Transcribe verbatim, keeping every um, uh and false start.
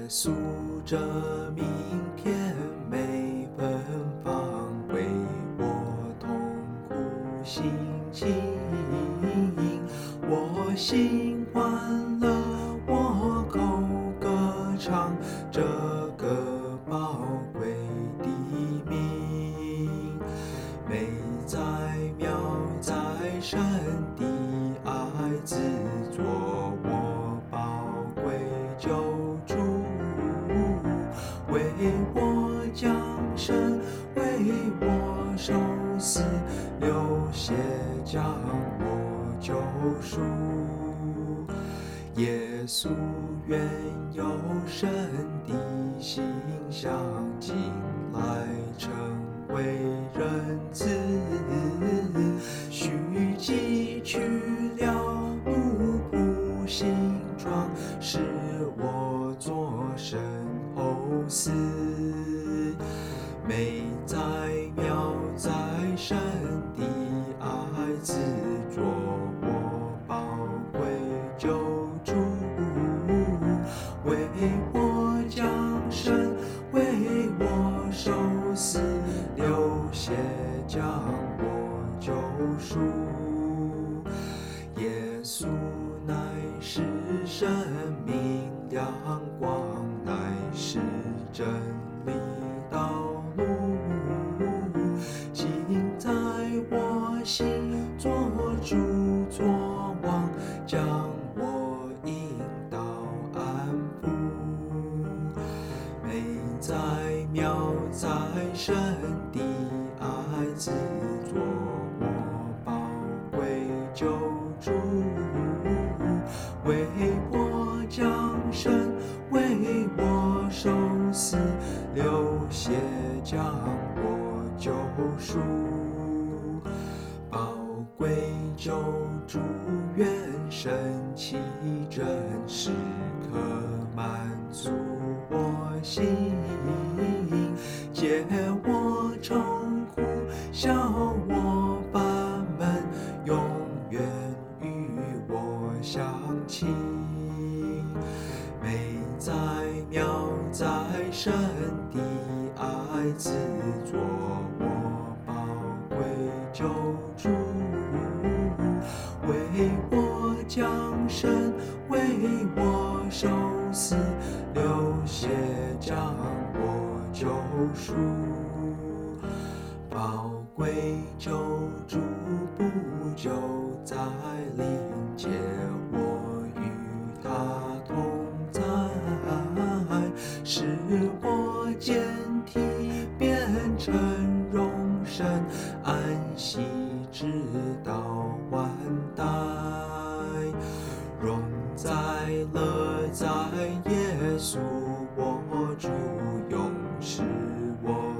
稣这名甜美芬芳，为我痛苦心情。我心欢乐，我口歌唱这个宝贵的名。美哉妙哉，神的爱子作我宝贵救主，为我降生，为我受死，流血将我救赎。耶稣原有神的形象，近来成为人子，虚己去了奴仆形状，使我做神后嗣。美哉妙哉，神的爱子作我宝贵救主，为我降生，为我受死，流血将我救赎。耶稣乃是生命亮光，乃是真理道路，今在我心做主作王，将我引导安抚。美哉妙哉，神的爱子作我宝贵救主，为我降生，为我受死，流血将我救赎。宝贵救主，愿神奇真时刻满足我心，解我愁苦，笑我烦闷，永远与我相亲。美哉妙哉，神的爱子作我宝贵救主，为我降生，为我受死，流血将我救赎。宝贵救主不久再临，接我与他同在，使我简体变成容身，安息直到万代。荣在乐在耶稣我主，永是我